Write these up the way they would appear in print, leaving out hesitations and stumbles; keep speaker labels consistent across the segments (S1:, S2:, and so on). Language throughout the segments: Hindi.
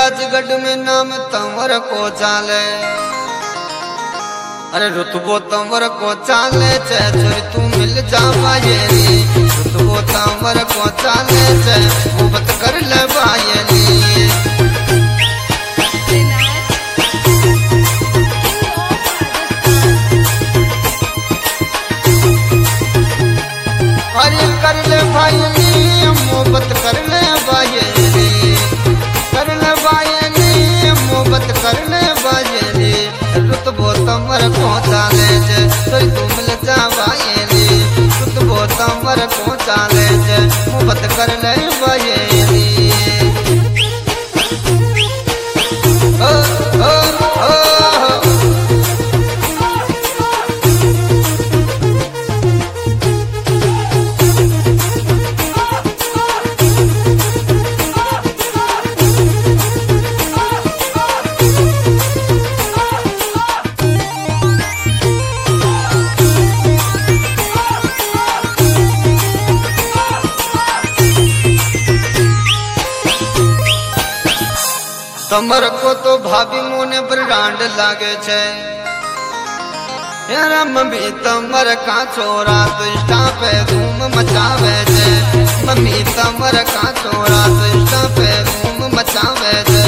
S1: राजगढ़ में नाम तंवर को चाले, अरे रुतबो तंवर को चाले छे छोरी तू मिल जा बायली, रुतबो तंवर को चाले छे मोहब्बत कर ले बायली। अरे कर ले बायली मोहब्बत कर ले बायली, कर ले बायली मोहब्बत कर ले बायली, रुतबो तंवर को चाले छे छोरी तू मिल जा बायली, रुतबो तंवर को चाले छे मोहब्बत कर ले बायली। ओ ओ ओ तमर को तो भाभी मोने ब्रांड लागे छे, यार मम्मी तमर का छोरा तो इंस्टा पे धूम मचावे छे, मम्मी तमर का छोरा तो इंस्टा पे धूम मचावे छे।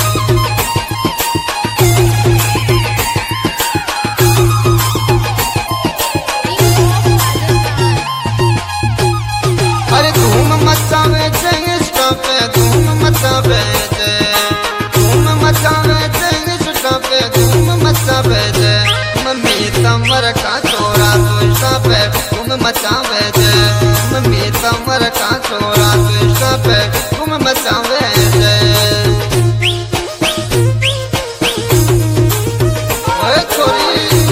S1: अरे धूम मचावे छे इंस्टा पे धूम मचावे छे, मम्मी तमर का छोरा तो इंस्टा पे धूम मचावे छे, मम्मी तमर का छोरा तो इंस्टा पे धूम मचावे छे। ओए छोरी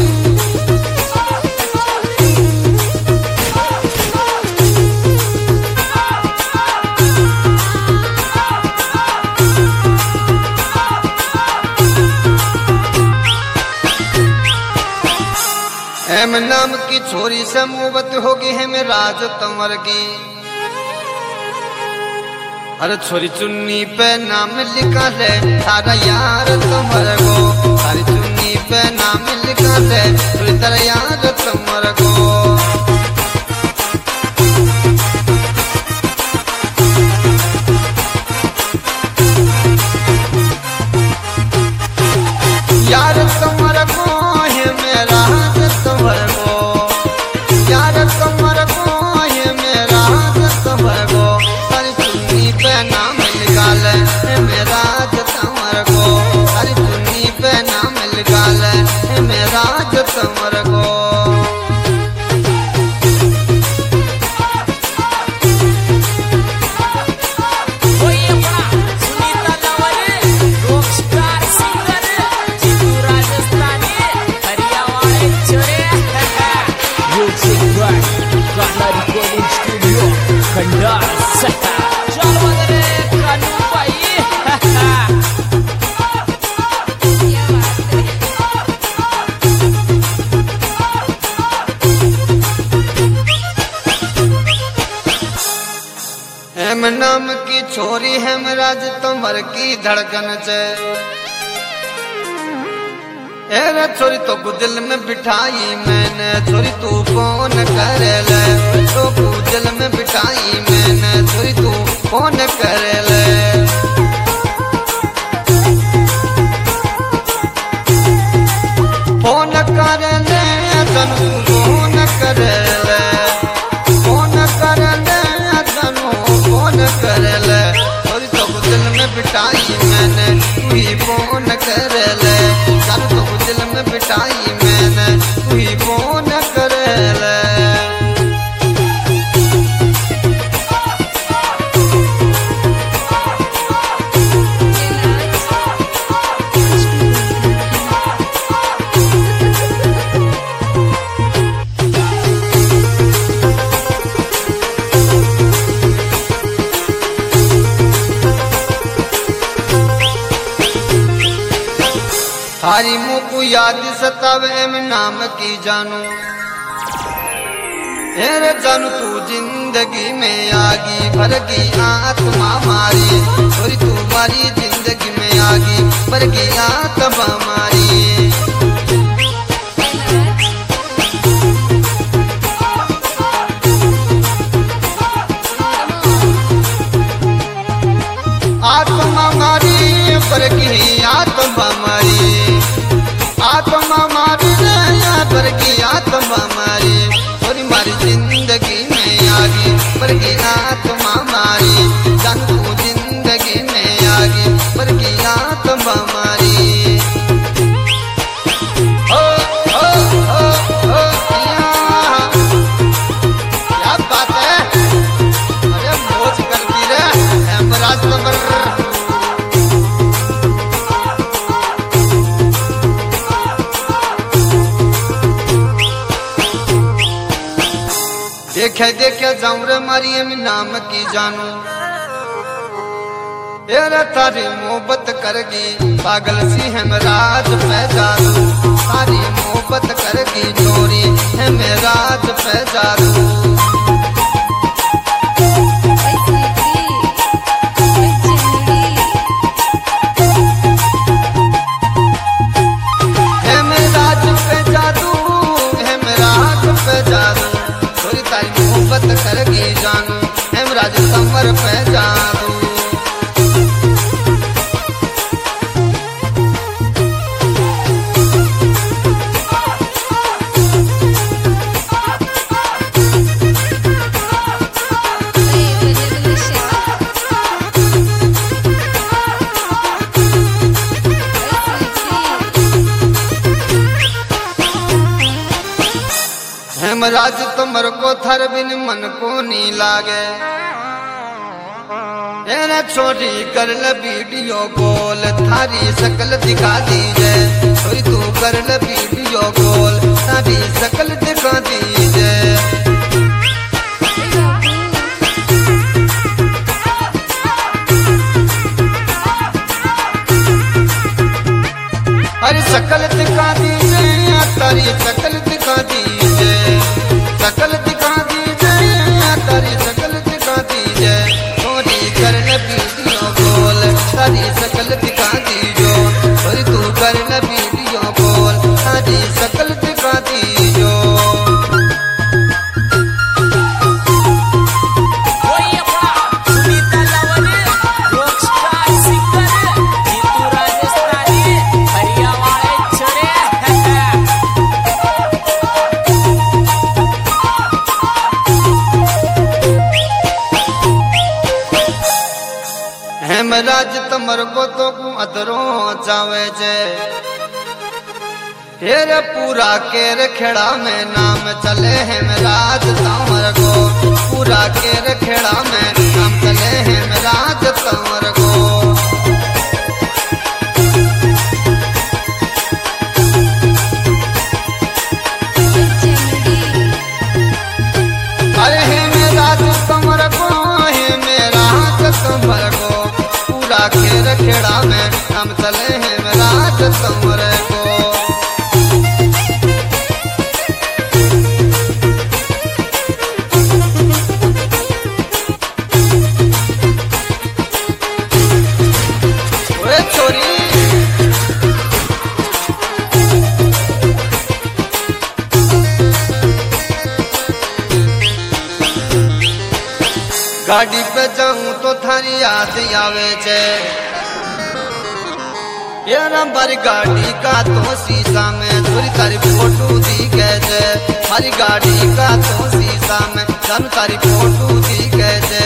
S1: एम नाम की छोरी से मोहब्बत होगी है में राज तंवर की, अरे छोरी चुन्नी पे नाम लिखा ले सारा यार तंवर को, सारी चुन्नी पे नाम लिखा ले छोरी तेरा यार तंवर को। यार तंवर को है मेरा तंवर को, यार तंवर को है मेरा तंवर को, सारी चुन्नी पे नाम लिखा ले मेरा तंवर को, सारी चुन्नी पे नाम लिखा ले मेरा तंवर को। हेम नाम की छोरी हेमराज तंवर की धड़कन छे, एरे छोरी तो दिल में बिठाई मैंने छोरी तू फोन कर ले, तो दिल में बिठाई मैंने छोरी तू फोन कर ले। फोन कर ले तनु फोन कर ले, फोन कर ले तनु फोन कर ले, छोरी तो दिल में बिठाई मैंने तू ही फोन कर ले, चल तो दिल में बिठाई मैंने तू ही फोन कर ले। थारी मुँह याद सतावे में नाम की जानू, हेरे जानू तू जिंदगी में आगी भरगी आत्मा मारी, छोरी तू मारी जिंदगी में आगी पर गया तब हमारी। आत्मा मारी पर की आत्मा मारी, आत्मा मारी पर की आत्मा मारी, थोड़ी मारी जिंदगी में आगे पर की आत्मा मारी, जान तू जिंदगी में आगे पर की आत्मा मारी। ओ ओ ओ ओ क्या बात है, अरे मौज करती रे हेमराज तमर। देखे देखे जाऊं रे मरियम नाम की जानू, तेरा तारी मोहब्बत करगी पागल सी हेमराज पे जादू, तारी मोहब्बत करगी चोरी हेमराज पे जादू। हेमराज पे जादू, हेमराज पे जादू, मोहब्बत करगी जानू हेमराज तमर पे जादू। हेमराज तमर को थर बिन मन को नी लागे, तेरा छोटी कर ल वीडियो कॉल थारी शकल दिखा दीजे, कोई तू कर ल वीडियो कॉल थारी शकल दिखा दीजे। अरे शकल दिखा दीजे, तारी शकल दिखा दीजे, शकल दिखा दीजे, तारी शकल दिखा दीजे, थोड़ी कर ल वीडियो कॉल तारी शकल दिखा दीजो, और तू कर ल वीडियो कॉल तारी शकल दिखा दीजो। हेमराज तमर को तो अदरो जावे जे, तेरे पूरा केर खेड़ा में नाम चले हेमराज तमर को, पूरा केर खेड़ा में नाम चले हेमराज तमर को। अरे हेमराज तमर को, हेमराज तमर को, पूरा खेर खेड़ा में हम चले हेमराज तमर को। ओए छोरी गाड़ी पे जाऊं तो थारी याद आवे छे, ये नंबर गाड़ी का तो शीशा में थोड़ी तारी फोटो दिखे छे, हरी गाड़ी का तो शीशा में धन तारी फोटो दिखे छे।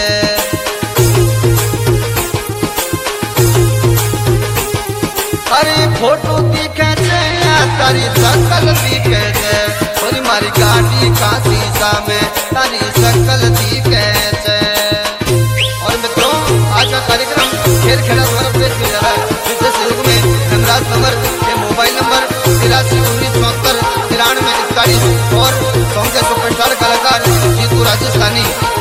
S1: अरे फोटो दिखे छे तारी शकल दिखे छे, थोड़ी मारी गाड़ी का शीशा में तारी शकल दिखे छे। और मित्रों आज का कार्यक्रम खेल खेला द्वारा पेश किया जा रहा है, जिससे सहयोग में हेमराज तमर के मोबाइल नंबर 83 19 74 93 41 और सॉन्ग के सुपरस्टार कलाकार जीतू राजस्थानी।